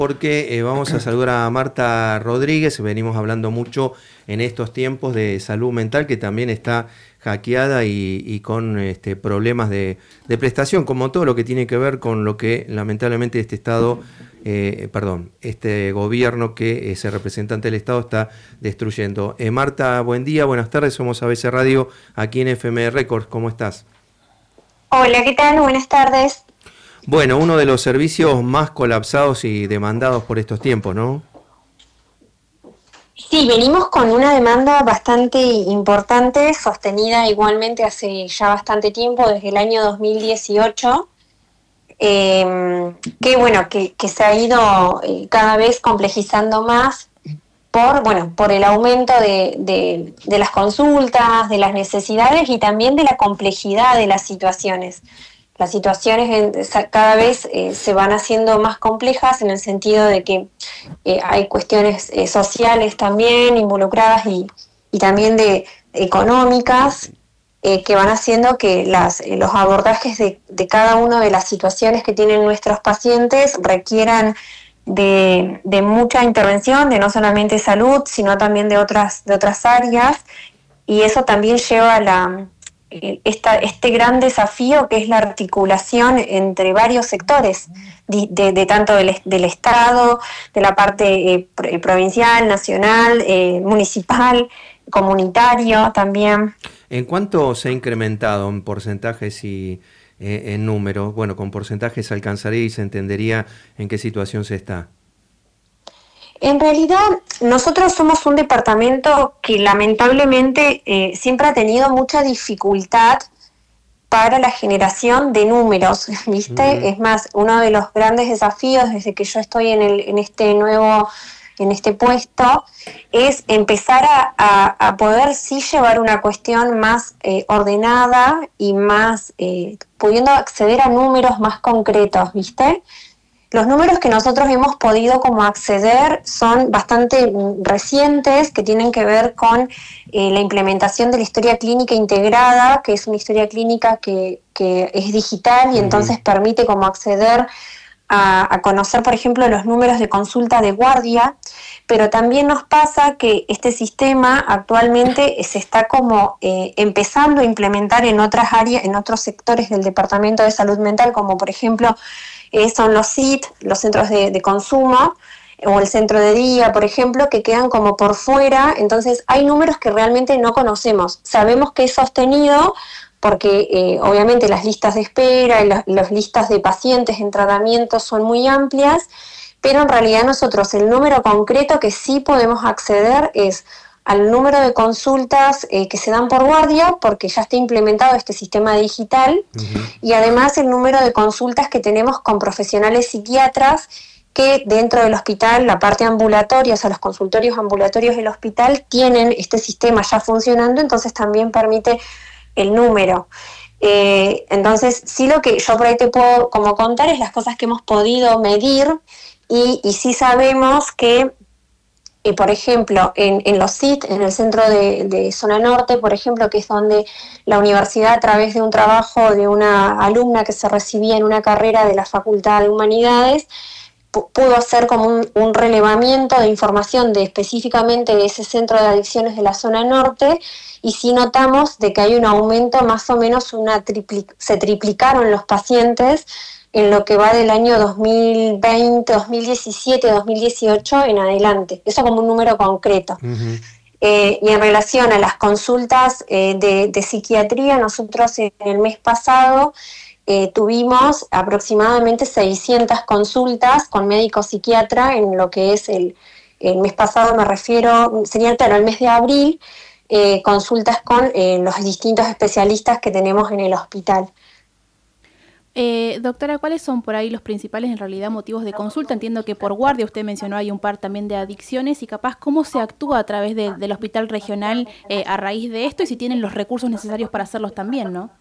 porque vamos a saludar a Marta Rodríguez. Venimos hablando mucho en estos tiempos de salud mental, que también está hackeada y con problemas de prestación, como todo lo que tiene que ver con lo que lamentablemente este gobierno que es el representante del Estado está destruyendo. Marta, buen día, buenas tardes, somos ABC Radio aquí en FM Records, ¿cómo estás? Hola, ¿qué tal? Buenas tardes. Bueno, uno de los servicios más colapsados y demandados por estos tiempos, ¿no? Sí, venimos con una demanda bastante importante, sostenida igualmente hace ya bastante tiempo, desde el año 2018, que se ha ido cada vez complejizando más por el aumento de las consultas, de las necesidades y también de la complejidad de las situaciones. Las situaciones cada vez se van haciendo más complejas en el sentido de que hay cuestiones sociales también involucradas y también económicas que van haciendo que los abordajes de cada una de las situaciones que tienen nuestros pacientes requieran de mucha intervención, de no solamente salud, sino también de otras áreas, y eso también lleva a este gran desafío que es la articulación entre varios sectores, de tanto del Estado, de la parte provincial, nacional, municipal, comunitario también. ¿En cuánto se ha incrementado en porcentajes y en números? Bueno, con porcentajes se alcanzaría y se entendería en qué situación se está. En realidad, nosotros somos un departamento que lamentablemente siempre ha tenido mucha dificultad para la generación de números, ¿viste? Uh-huh. Es más, uno de los grandes desafíos desde que yo estoy en este puesto es empezar a poder sí llevar una cuestión más ordenada y más pudiendo acceder a números más concretos, ¿viste? Los números que nosotros hemos podido como acceder son bastante recientes, que tienen que ver con la implementación de la historia clínica integrada, que es una historia clínica que es digital y entonces permite como acceder a conocer, por ejemplo, los números de consulta de guardia, pero también nos pasa que este sistema actualmente se está como empezando a implementar en otras áreas, en otros sectores del Departamento de Salud Mental, como por ejemplo son los CIT, los centros de consumo, o el centro de día, por ejemplo, que quedan como por fuera. Entonces hay números que realmente no conocemos. Sabemos que es sostenido porque obviamente las listas de espera y las listas de pacientes en tratamiento son muy amplias, pero en realidad nosotros el número concreto que sí podemos acceder es al número de consultas que se dan por guardia, porque ya está implementado este sistema digital, y además el número de consultas que tenemos con profesionales psiquiatras que dentro del hospital, la parte ambulatoria, o sea, los consultorios ambulatorios del hospital tienen este sistema ya funcionando, entonces también permite el número. Entonces, sí, lo que yo por ahí te puedo como contar es las cosas que hemos podido medir, y sí sabemos que por ejemplo, en los CIT, en el centro de Zona Norte, por ejemplo, que es donde la universidad, a través de un trabajo de una alumna que se recibía en una carrera de la Facultad de Humanidades, pudo hacer como un relevamiento de información específicamente de ese centro de adicciones de la Zona Norte, y sí notamos de que hay un aumento, más o menos se triplicaron los pacientes en lo que va del año 2020, 2017, 2018 en adelante. Eso como un número concreto. Uh-huh. Y en relación a las consultas de psiquiatría, nosotros en el mes pasado tuvimos aproximadamente 600 consultas con médico psiquiatra en lo que es el mes pasado, me refiero, sería claro, el mes de abril, consultas con los distintos especialistas que tenemos en el hospital. Doctora, ¿cuáles son por ahí los principales en realidad motivos de consulta? Entiendo que por guardia usted mencionó hay un par también de adicciones, y capaz cómo se actúa a través del hospital regional a raíz de esto, y si tienen los recursos necesarios para hacerlos también, ¿no?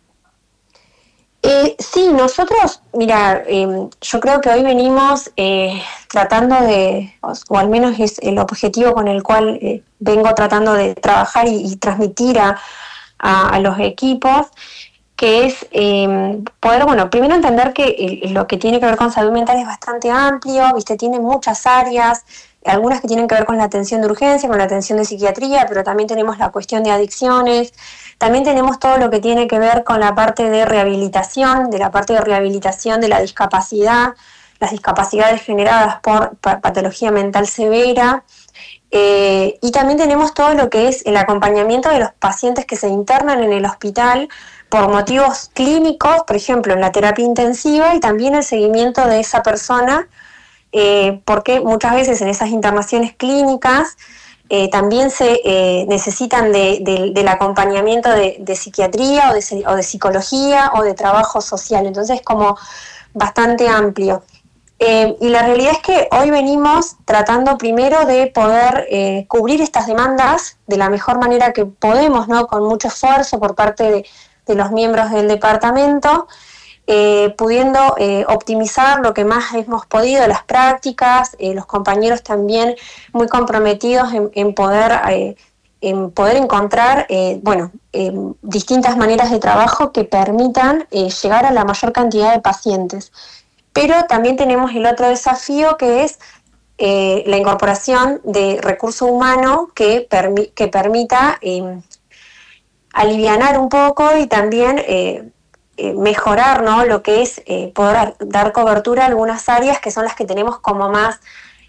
Sí, nosotros, mira, yo creo que hoy venimos tratando o al menos es el objetivo con el cual vengo tratando de trabajar y transmitir a los equipos, que es poder, bueno, primero entender que lo que tiene que ver con salud mental es bastante amplio, ¿viste? Tiene muchas áreas, algunas que tienen que ver con la atención de urgencia, con la atención de psiquiatría, pero también tenemos la cuestión de adicciones, también tenemos todo lo que tiene que ver con la parte de rehabilitación, de la discapacidad, las discapacidades generadas por patología mental severa, y también tenemos todo lo que es el acompañamiento de los pacientes que se internan en el hospital por motivos clínicos, por ejemplo, en la terapia intensiva, y también el seguimiento de esa persona, porque muchas veces en esas internaciones clínicas también se necesitan del acompañamiento de psiquiatría o de psicología o de trabajo social, entonces es como bastante amplio. Y la realidad es que hoy venimos tratando primero de poder cubrir estas demandas de la mejor manera que podemos, ¿no? Con mucho esfuerzo por parte de los miembros del departamento, pudiendo optimizar lo que más hemos podido, las prácticas, los compañeros también muy comprometidos en poder encontrar distintas maneras de trabajo que permitan llegar a la mayor cantidad de pacientes. Pero también tenemos el otro desafío, que es la incorporación de recurso humano que permita alivianar un poco y también mejorar, ¿no? Lo que es poder dar cobertura a algunas áreas que son las que tenemos más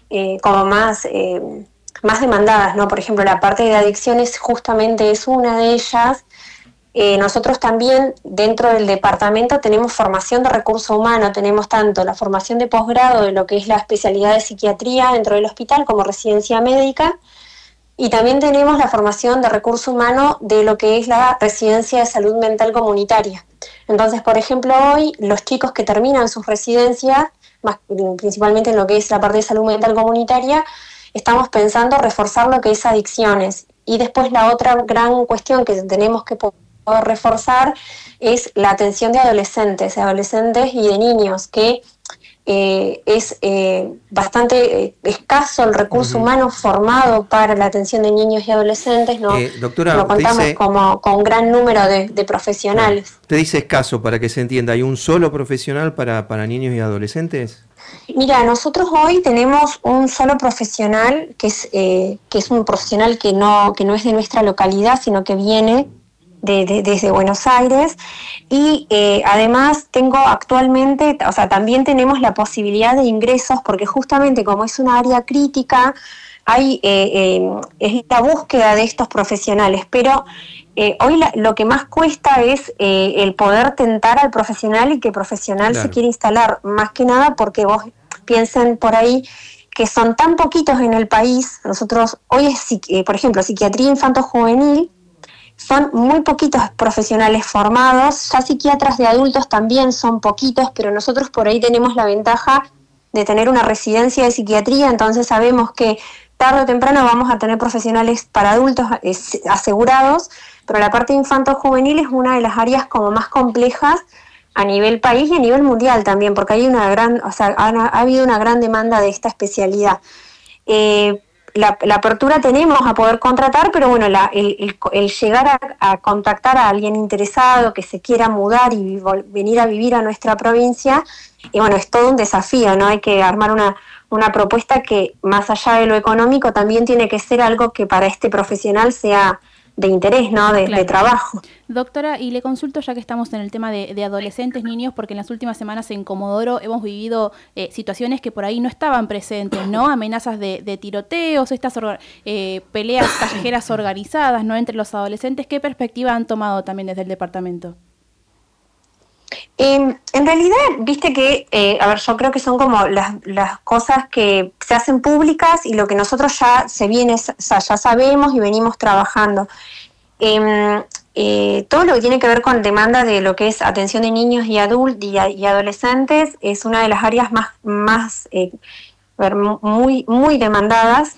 demandadas, ¿no? Por ejemplo, la parte de adicciones justamente es una de ellas. Nosotros también dentro del departamento tenemos formación de recurso humano, tenemos tanto la formación de posgrado de lo que es la especialidad de psiquiatría dentro del hospital como residencia médica, y también tenemos la formación de recurso humano de lo que es la residencia de salud mental comunitaria. Entonces, por ejemplo, hoy los chicos que terminan sus residencias, principalmente en lo que es la parte de salud mental comunitaria, estamos pensando reforzar lo que es adicciones. Y después la otra gran cuestión que tenemos que poder reforzar es la atención de adolescentes y de niños, que es bastante escaso el recurso humano formado para la atención de niños y adolescentes, ¿no? Doctora, no contamos dice, con un gran número de profesionales. Bueno, usted dice escaso, para que se entienda, ¿hay un solo profesional para niños y adolescentes? Mira, nosotros hoy tenemos un solo profesional que es un profesional que no es de nuestra localidad, sino que viene desde Buenos Aires, y además tengo actualmente, o sea, también tenemos la posibilidad de ingresos, porque justamente como es una área crítica, hay es la búsqueda de estos profesionales, pero hoy lo que más cuesta es el poder tentar al profesional y que el profesional se quiera instalar, más que nada porque vos piensen por ahí que son tan poquitos en el país. Nosotros hoy por ejemplo, psiquiatría infanto-juvenil, son muy poquitos profesionales formados, ya psiquiatras de adultos también son poquitos, pero nosotros por ahí tenemos la ventaja de tener una residencia de psiquiatría, entonces sabemos que tarde o temprano vamos a tener profesionales para adultos asegurados, pero la parte infanto-juvenil es una de las áreas como más complejas a nivel país y a nivel mundial también, porque hay ha habido una gran demanda de esta especialidad. La apertura tenemos a poder contratar, pero bueno, el llegar a contactar a alguien interesado que se quiera mudar y venir a vivir a nuestra provincia, y bueno, es todo un desafío, ¿no? Hay que armar una propuesta que, más allá de lo económico, también tiene que ser algo que para este profesional sea de interés, ¿no? De trabajo. Doctora, y le consulto, ya que estamos en el tema de adolescentes, niños, porque en las últimas semanas en Comodoro hemos vivido situaciones que por ahí no estaban presentes, ¿no? Amenazas de tiroteos, estas peleas callejeras organizadas, ¿no? Entre los adolescentes. ¿Qué perspectiva han tomado también desde el departamento? En realidad, viste que, yo creo que son como las cosas que se hacen públicas y lo que nosotros ya ya sabemos y venimos trabajando. Todo lo que tiene que ver con demanda de lo que es atención de niños y adolescentes es una de las áreas más muy demandadas.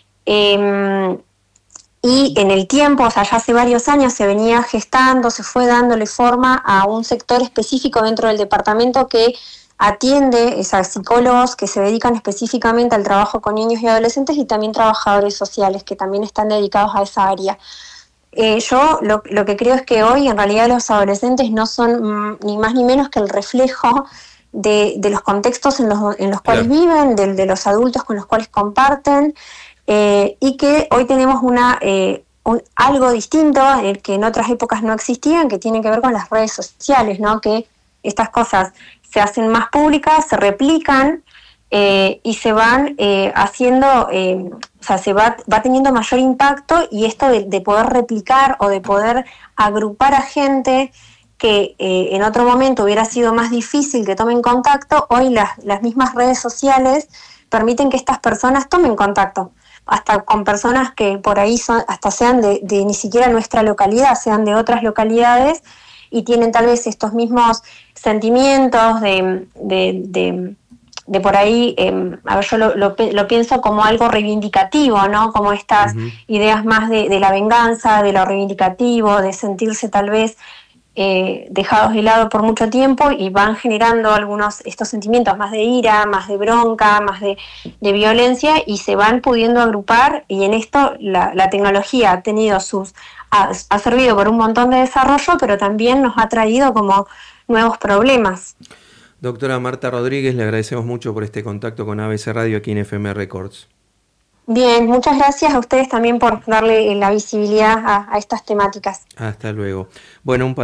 Y en el tiempo, o sea, ya hace varios años se venía gestando, se fue dándole forma a un sector específico dentro del departamento que atiende a psicólogos que se dedican específicamente al trabajo con niños y adolescentes, y también trabajadores sociales que también están dedicados a esa área. Yo lo que creo es que hoy en realidad los adolescentes no son ni más ni menos que el reflejo de los contextos en los cuales viven, de los adultos con los cuales comparten, y que hoy tenemos algo distinto que en otras épocas no existían, que tiene que ver con las redes sociales, ¿no? Que estas cosas se hacen más públicas, se replican, y se van haciendo, o sea, se va teniendo mayor impacto, y esto de poder replicar o de poder agrupar a gente que en otro momento hubiera sido más difícil que tomen contacto, hoy las mismas redes sociales permiten que estas personas tomen contacto, hasta con personas que por ahí hasta sean de ni siquiera nuestra localidad, sean de otras localidades, y tienen tal vez estos mismos sentimientos de por ahí, a ver, yo lo pienso como algo reivindicativo, ¿no? Como estas ideas más de la venganza, de lo reivindicativo, de sentirse tal vez dejados de lado por mucho tiempo, y van generando estos sentimientos más de ira, más de bronca, más de violencia, y se van pudiendo agrupar, y en esto la tecnología ha tenido ha servido por un montón de desarrollo, pero también nos ha traído como nuevos problemas. Doctora Marta Rodríguez, le agradecemos mucho por este contacto con ABC Radio aquí en FM Records. Bien, muchas gracias a ustedes también por darle la visibilidad a estas temáticas. Hasta luego. Bueno,